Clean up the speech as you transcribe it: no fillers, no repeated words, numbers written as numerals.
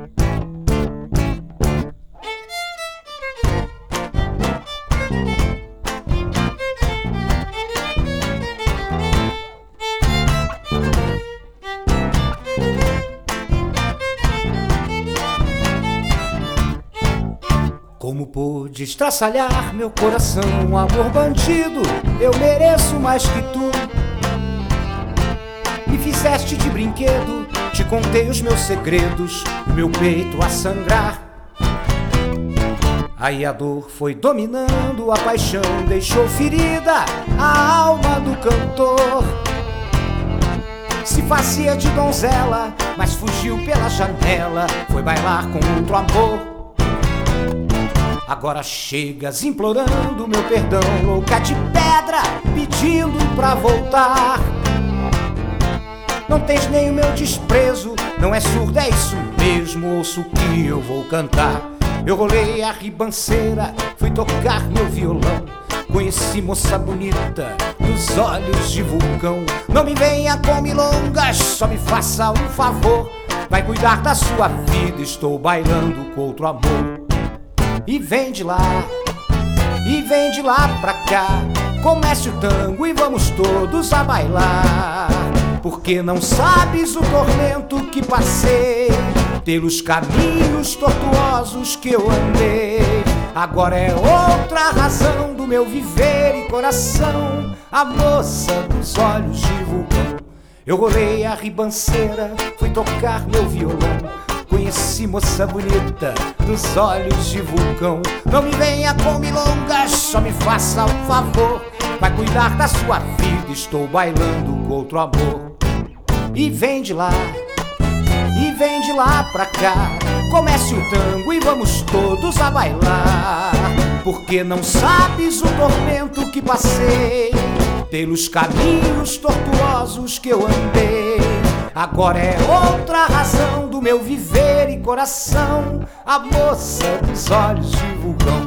Como pôde estraçalhar meu coração, amor bandido, eu mereço mais que tu. Me fizeste de brinquedo, te contei os meus segredos, meu peito a sangrar. Aí a dor foi dominando, a paixão deixou ferida a alma do cantor. Se fazia de donzela, mas fugiu pela janela, foi bailar com outro amor. Agora chegas implorando meu perdão, louca de pedra, pedindo pra voltar. Não tens nem o meu desprezo, não é surda, é isso mesmo, ouço o que eu vou cantar. Eu rolei a ribanceira, fui tocar meu violão, conheci moça bonita, nos olhos de vulcão. Não me venha com milongas, só me faça um favor, vai cuidar da sua vida, estou bailando com outro amor. E vem de lá pra cá, comece o tango e vamos todos a bailar. Porque não sabes o tormento que passei, pelos caminhos tortuosos que eu andei. Agora é outra razão do meu viver e coração, a moça dos olhos de vulcão. Eu rolei a ribanceira, fui tocar meu violão, conheci moça bonita dos olhos de vulcão. Não me venha com milongas, só me faça um favor, vai cuidar da sua vida, estou bailando com outro amor. E vem de lá pra cá, comece o tango e vamos todos a bailar. Porque não sabes o tormento que passei, pelos caminhos tortuosos que eu andei. Agora é outra razão do meu viver e coração, a moça dos olhos de vulcão.